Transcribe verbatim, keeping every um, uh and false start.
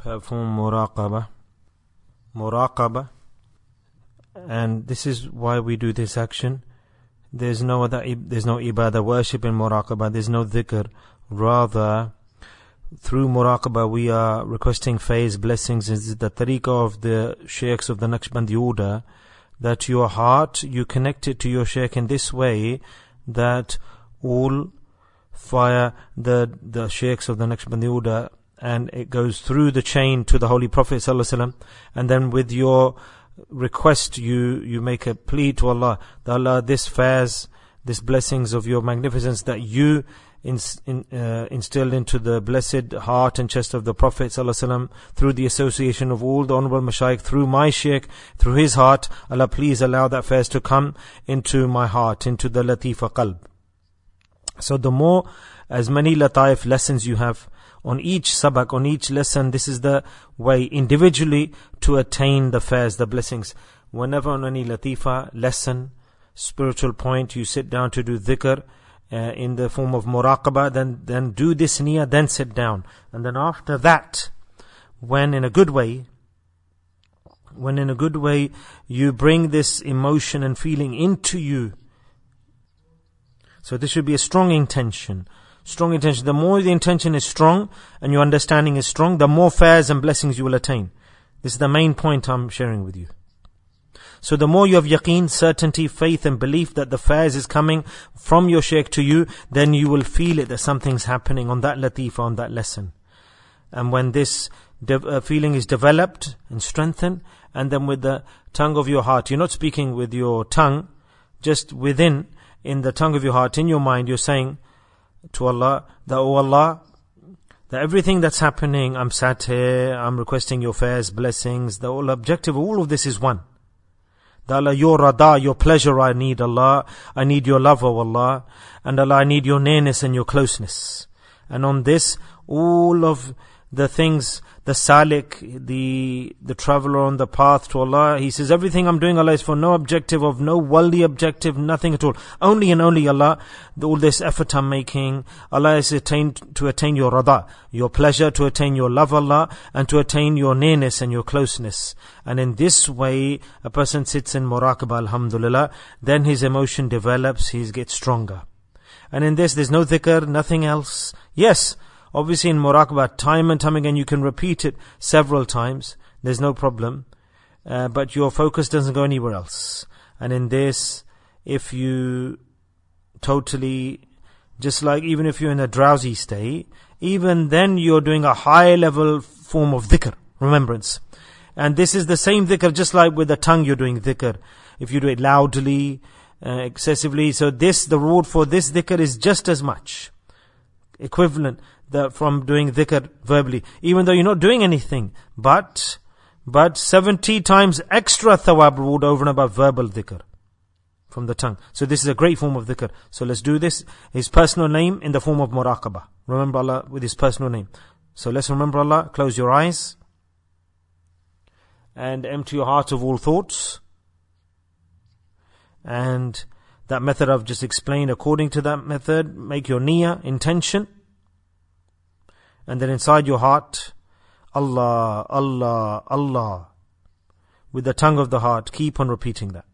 perform muraqabah. Muraqabah. And this is why we do this action. There's no other, there's no ibadah, worship in muraqabah. There's no dhikr. Rather, through muraqabah, we are requesting faiz, blessings. Is the tariqah of the sheikhs of the Naqshbandi order, that your heart, you connect it to your sheikh in this way, that all fire the the sheikhs of the Naqshbandi order, and it goes through the chain to the Holy Prophet ﷺ. And then with your request, you you make a plea to Allah, that Allah, this fairs, this blessings of your magnificence that you in, in, uh, instilled into the blessed heart and chest of the Prophet ﷺ, through the association of all the honorable Mashaykh, through my Shaykh, through his heart, Allah, please allow that fairs to come into my heart, into the Latifa Qalb. So the more, as many Lataif lessons you have on each sabak, on each lesson, this is the way individually to attain the fairs, the blessings. Whenever on any Latifa lesson, spiritual point, you sit down to do dhikr uh, in the form of muraqabah, then, then do this niyyah, then sit down. And then after that, when in a good way, when in a good way, you bring this emotion and feeling into you. So this should be a strong intention. Strong intention. The more the intention is strong and your understanding is strong, the more fairs and blessings you will attain. This is the main point I'm sharing with you. So the more you have yaqeen, certainty, faith and belief that the fairs is coming from your shaykh to you, then you will feel it that something's happening on that latifa, on that lesson. And when this de- uh, feeling is developed and strengthened, and then with the tongue of your heart, you're not speaking with your tongue, just within, in the tongue of your heart, in your mind, you're saying to Allah, that, oh Allah, that everything that's happening, I'm sat here, I'm requesting your fairs, blessings, the whole objective, all of this is one. That Allah, your rada, your pleasure I need, Allah. I need your love, oh Allah. And Allah, I need your nearness and your closeness. And on this, all of the things, the salik, the the traveler on the path to Allah, he says, everything I'm doing, Allah, is for no objective of, no worldly objective, nothing at all. Only and only Allah, all this effort I'm making, Allah is attained to attain your rada, your pleasure, to attain your love, Allah, and to attain your nearness and your closeness. And in this way, a person sits in muraqabah, alhamdulillah, then his emotion develops, he gets stronger. And in this, there's no dhikr, nothing else. Yes, obviously in muraqabah, time and time again, you can repeat it several times. There's no problem. Uh, but your focus doesn't go anywhere else. And in this, if you totally, just like even if you're in a drowsy state, even then you're doing a high level form of dhikr, remembrance. And this is the same dhikr, just like with the tongue you're doing dhikr. If you do it loudly, uh, excessively, so this, the reward for this dhikr is just as much. Equivalent. The, from doing dhikr verbally, even though you're not doing anything, but but seventy times extra thawab reward over and above verbal dhikr from the tongue. So this is a great form of dhikr. So let's do this. His personal name in the form of muraqabah. Remember Allah with his personal name. So let's remember Allah. Close your eyes and empty your heart of all thoughts. And that method I've just explained, according to that method, make your niyyah, intention. And then inside your heart, Allah, Allah, Allah. With the tongue of the heart, keep on repeating that.